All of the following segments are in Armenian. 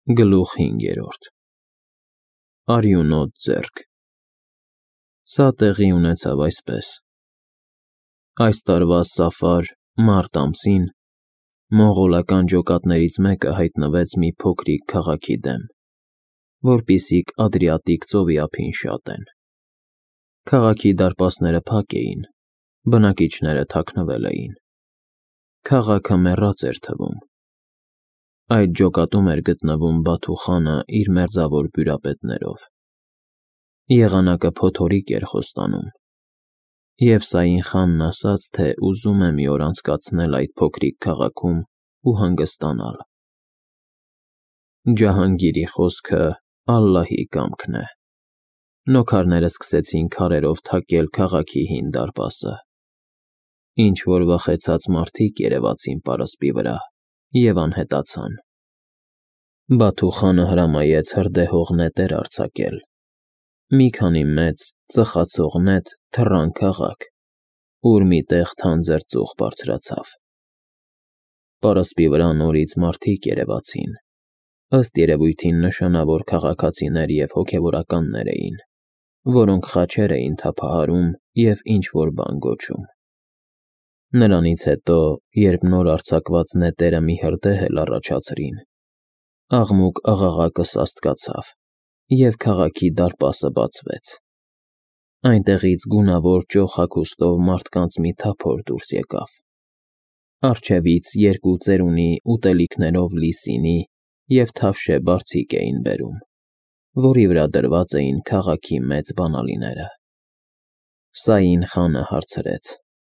Գլուխ 5. Արյունոտ ձեռք։ Սա տեղի ունեցավ այսպես. այս տարվա Սաֆար մարտ ամսին մոնղոլական ջոկատներից մեկը հայտնվեց մի փոքրիկ քաղաքի դեմ, որպիսիք Ադրիատիկ ծովի ափին շատեն։ Քաղաքի դարպասները փակ էին, բնակիչները թաքնվել էին։ Քաղաքը մեռած էր թվում։ Այդ ջոկատում էր գտնվում Բաթու խանը իր մերձավոր բյուրապետներով։ Եղանակը փոթորիկ էր խոստանում, և Սաին խանն ասաց, թե ուզում է մի օր անցկացնել այդ փոքրիկ քաղաքում ու հանգստանալ։ Ջահանգիրի խոսքը Ալլահի կամքն է։ Նոքարները սկսեցին քարերով թակել քաղաքի հին դարպասը։ Ինչ-որ վախեցած մարդիկ երևացին պարսպի վրա և անհետացան։ Բաթու խանը հրամայեց հրդեհող նետեր արձակել։ Մի քանի մեծ, ծխացող նետ թռան քաղաք, ուր մի տեղ թանձր ծուխ բարձրացավ։ Պարսպի վրա նորից մարդիկ երևացին, ըստ երևույթին նշանավոր քաղաքացիներ և հոգևորականներ էին, որոնք խաչեր էին թափահարում և ինչ-որ բան գոչում։ Նրանից հետո, երբ նոր արձակված նետերը մի հրդեհ էլ առաջացրին, աղմուկ-աղաղակը սաստկացավ, և քաղաքի դարպասը բացվեց։ Այնտեղից գունավոր ճոխ հագուստով մարդկանց մի թափոր դուրս եկավ։ Առջևից երկու ծերունի ուտելիքներով լի սինի և թավշե բարձիկ էին բերում, որի վրա դրված էին քաղաքի մեծ բանալիները։ Սաին խանը հարցրեց.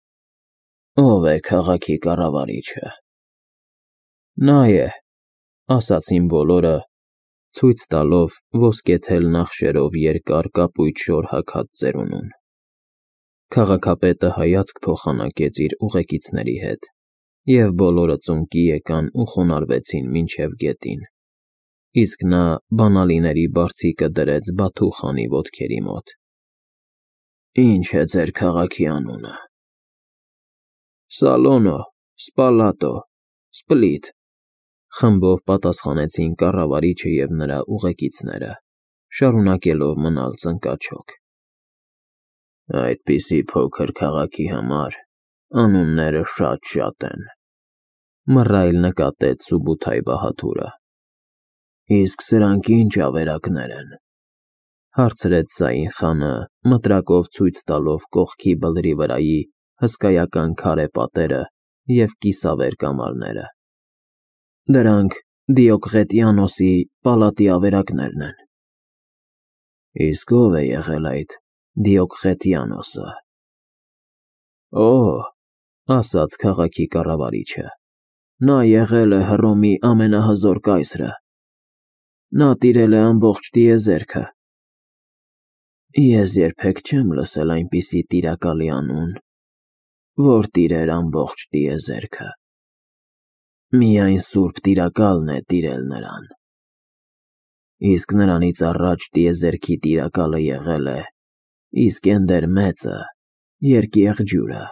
«Ո՞վ է քաղաքի կառավարիչը»։ «Նա է», ասացին բոլորը, ցույց տալով ոսկեթել նախշերով երկար կապույտ շոր հագած ծերունուն։ Քաղաքապետը հայացք փոխանակեց իր ուղեկիցների հետ, և բոլորը ծունկի եկան ու խոնարհվեցին մինչև գետին, իսկ նա բանալիների բարձիկը դրեց Բաթու խանի ոտքերի մոտ։ «Ի՞նչ է ձեր քաղաքի անունը»։ «Սալոնո, Սպալատո, Սպլիտ», խմբով պատասխանեցին կառավարիչը և նրա ուղեկիցները, շարունակելով մնալ ծնկաչոք։ «Այդպիսի փոքր քաղաքի համար անունները շատ են», մռայլ նկատեց Սուբութայ Բահադուրը։ «Իսկ սրանք ի՞նչ ավերակներ են», հարցրեց Սաին խանը, մտրակով ցույց տալով կողքի բլրի վրայի հսկայական քարե պատերը և կիսավեր կամարները։ «Դրանք Դիոկլետիանոսի պալատի ավերակներն են»։ «Իսկ ո՞վ է եղել այդ Դիոկլետիանոսը»։ «Օ», ասաց քաղաքի կառավարիչը, «նա եղել է Հռոմի ամենահզոր կայսրը։ Նա տիրել է ամբողջ տիեզերքը»։ «Ես երբեք չեմ լսել այնպիսի տիրակալի անուն, որ տիրեր ամբողջ տիեզերքը։ Միայն սուրբ տիրակալն է տիրել նրան։ Իսկ նրանից առաջ տիեզերքի տիրակալը եղել է Իսկենդեր Մեծը, երկեղջյուրը։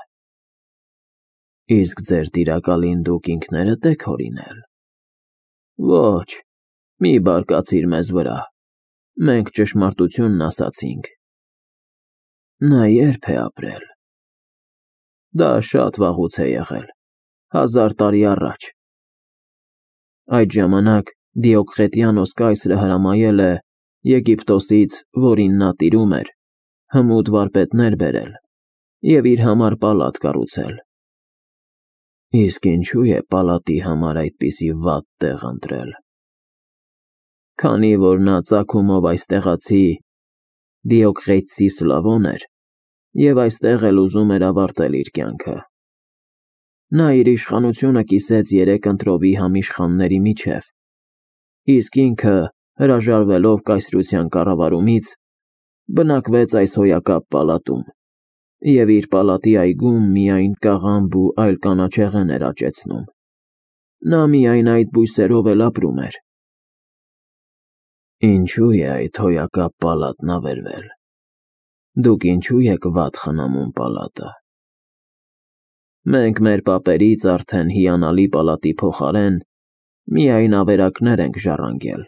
Իսկ ձեր տիրակալին դուք ինքներդ եք հորինել»։ «Ոչ, մի բարկացիր մեզ վրա, մենք ճշմարտությունն ասացինք»։ «Նա ե՞րբ է ապրել»։ «Դա շատ վաղուց է եղել, 1000 տարի առաջ։ Այդ ժամանակ Դիոկլետիանոս կայսրը հրամայել է Եգիպտոսից, որին նա տիրում էր, հմուտ վարպետներ բերել և իր համար պալատ կառուցել»։ «Իսկ ինչու է պալատի համար այդպիսի վատ տեղ ընտրել»։ «Քանի որ նա ծագումով այստեղացի Դիոկլետսի Սլավոն էր և այստեղ էլ ուզում էր ավարտել իր կյանքը։ Նա իր իշխանությունը կիսեց 3 ընտրովի համիշխանների միջև, իսկ ինքը, հրաժարվելով կայսրության կառավարումից, բնակվեց այս հոյակապ պալատում և իր պալատի այգում միայն կաղամբ ու այլ կանաչեղեն էր աճեցնում։ Նա միայն այդ բույսերով էլ ապրում էր»։ «Ինչու է այդ հոյակապ պալատն ավերվել։ Դուք ինչու եք վատ խնամում պալատը»։ «Մենք մեր պապերից արդեն հիանալի պալատի փոխարեն Միայն ավերակներ ենք ժառանգել։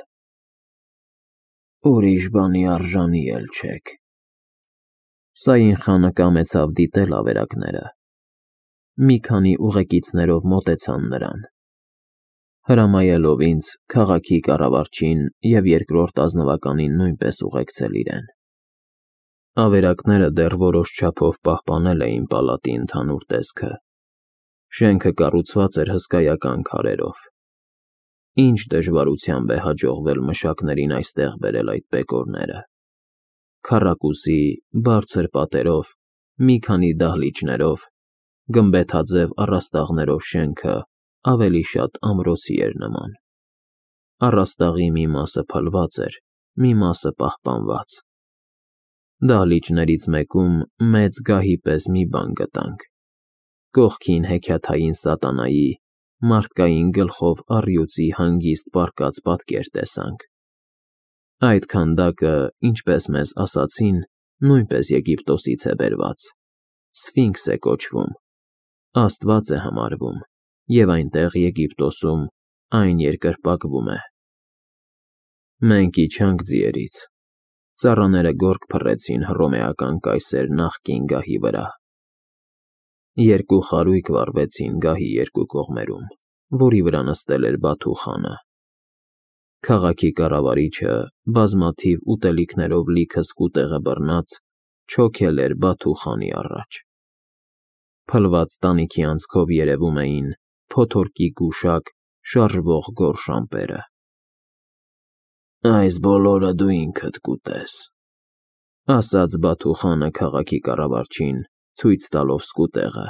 Ուրիշ բանի արժանի էլ չեք։ Սաին խանը կամեցավ դիտել ավերակները։ Մի քանի ուղեկիցներով մոտեցան նրան։ Հրամայելով ինձ քաղաքի կառավարչին և երկրորդ ազնվականին նույնպես ուղեկցել իրեն։ Ավերակները դեռ որոշ չափով պահպանել էին պալատի ընդհանուր տեսքը։ Շենքը կառուցված էր հսկայական քարերով։ Ինչ դժվարությամբ է հաջողվել մշակներին այստեղ բերել այդ բեկորները։ Քառակուսի, բարձր պատերով, մի քանի դահլիճներով, գմբեթաձև առաստաղներով շենքը ավելի շատ ամրոցի էր նման։ Առաստաղի մի մասը փլված էր, մի մասը պահպանված։ Դահլիճներից մեկում մեծ գահի պես մի բան գտանք։ Կողքին հեքիաթային սատանայի, մարդկային գլխով առյուծի հանգիստ պառկած պատկեր տեսանք։ Այդ քանդակը, ինչպես մեզ ասացին, նույնպես Եգիպտոսից է բերված։ Սֆինքս է կոչվում, աստված է համարվում, և այնտեղ Եգիպտոսում այն երկրպագվում է։ Մենք իջանք ձիերից։ Ծառաները գորգ փռեցին հռոմեական կայսեր նախկին գահի վրա։ Երկու խարույկ վառվեցին գահի երկու կողմերում, որի վրա նստել էր Բաթու խանը։ Քաղաքի կառավարիչը, բազմաթիվ ուտելիքներով լիքը սկուտեղը բռնած, չոքել էր Բաթու խանի առաջ։ Փլված տանիքի անցքով երևում էին փոթորկի գուշակ շարժվող գորշ ամպերը։ Այս բոլորը դու ինքդ կուտես, ասաց Բաթու խանը քաղաքի կառավարչին, ցույց տալով սկուտեղը։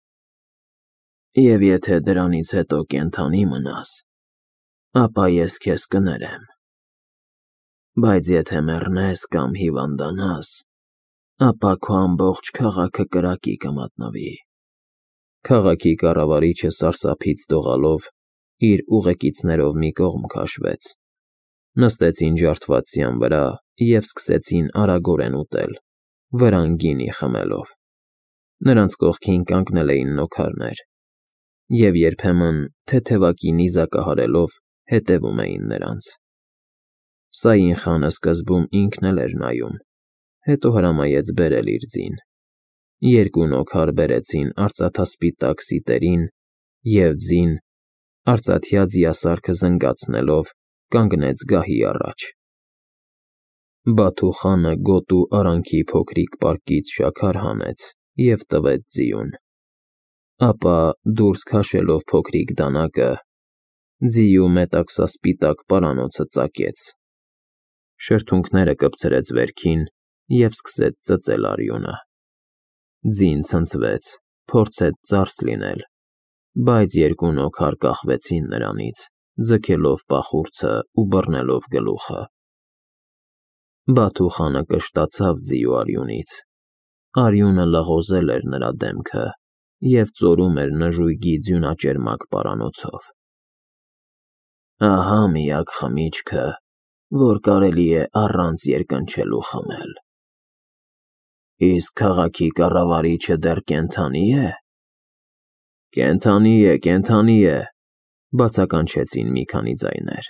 Եվ եթե դրանից հետո կենդանի մնաս, ապա ես քեզ կներեմ։ Բայց եթե մեռնես կամ հիվանդանաս, ապա քո ամբողջ քաղաքը կրակի կմատնվի։ Քաղաքի կառավարիչը սարսափից դողալով իր ուղեկիցներով մի կողմ քաշվեց։ Նստեցին ջարդվածյան վրա և սկսեցին արագորեն ուտել, վրան գինի խմելով։ Նրանց կողքին կանգնել էին նոքարներ, և երբեմն թեթևակի նիզակը հարելով հետևում էին նրանց։ Սաին խանը սկզբում ինքն էլ էր նայում, հետո հրամայեց բերել իր ձին։ Երկու նոքար բերեցին արծաթասպիտակ սիտերին և ձին, արծաթյա ձիասարքը զնգացնելով, կանգնեց գահի առաջ։ Բաթու խանը գոտու արանքի փոքրիկ պարկից շաքար հանեց և տվեց ձիուն։ Ապա, դուրս քաշելով փոքրիկ դանակը, ձիու մետաքսասպիտակ պարանոցը ծակեց։ Շրթունքները կպցրեց վերքին և սկսեց ծծել արյունը։ Ձին ցնցվեց, փորձեց ծարս լինել, բայց երկու նոքար կախվեցին նրանից, ձգելով պախուրձը ու բռնելով գլուխը։ Բաթու խանը կշտացավ ձիու արյունից։ Արյունը լղոզել էր նրա դեմքը և ծորում էր նժույգի ձյունաճերմակ պարանոցով։ Ահա միակ խմիչքը, որ կարելի է առանց երկնչելու խմել։ Իսկ քաղաքի կառավարիչը դեռ կենդանի է։ Կենդանի է, բացականչեցին մի քանի ձայներ։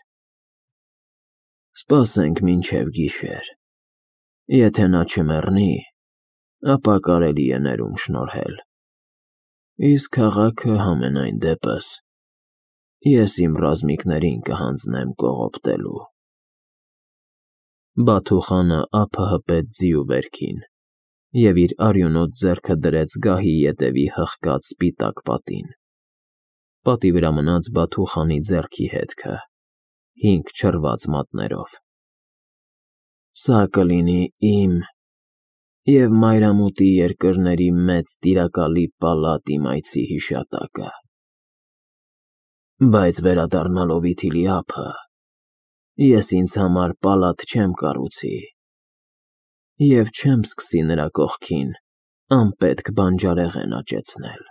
Սպասենք մինչև գիշեր։ Եթե նա չմեռնի, ապա կարելի է ներում շնորհել։ Իսկ քաղաքը համենայն դեպս ես իմ ռազմիկներին կհանձնեմ կողոպտելու։ Բաթու խանը ափը հպեց ձիու վերքին և իր արյունոտ ձեռքը դրեց գահի ետևի հղկած սպիտակ պատին։ Պատի վրա մնաց Բաթու խանի ձեռքի հետքը, 5 չռված մատներով։ Սա կլինի իմ և մայրամուտի երկրների մեծ տիրակալի պալատ իմ այցի հիշատակը։ Բայց վերադառնալով Իթիլի ափը, ես ինձ համար պալատ չեմ կառուցի և չեմ սկսի նրա կողքին անպետք բանջարեղեն աճեցնել։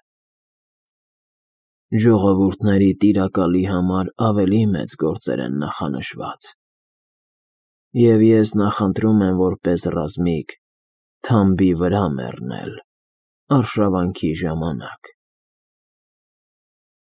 Ժողովուրդների տիրակալի համար ավելի մեծ գործեր են նախանշված, և ես նախընտրում եմ որպես ռազմիկ թամբի վրա մեռնել արշավանքի ժամանակ։